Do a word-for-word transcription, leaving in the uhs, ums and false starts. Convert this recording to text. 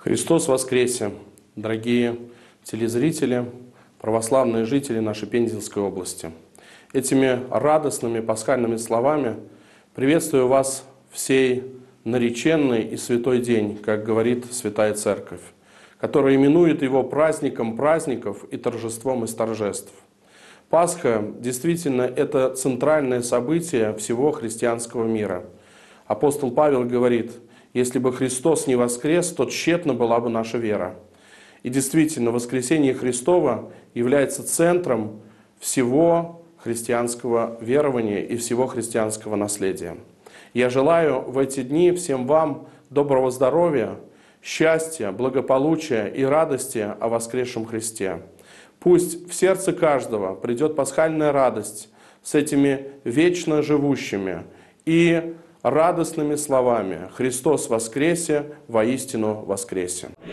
Христос воскресе, дорогие телезрители, православные жители нашей Пензенской области. Этими радостными пасхальными словами приветствую вас в сей нареченный и святой день, как говорит Святая Церковь, которая именует его праздником праздников и торжеством из торжеств. Пасха действительно это центральное событие всего христианского мира. Апостол Павел говорит: если бы Христос не воскрес, то тщетна была бы наша вера. И действительно, воскресение Христова является центром всего христианского верования и всего христианского наследия. Я желаю в эти дни всем вам доброго здоровья, счастья, благополучия и радости о воскресшем Христе. Пусть в сердце каждого придет пасхальная радость с этими вечно живущими и радостными словами: «Христос воскресе, воистину воскресе».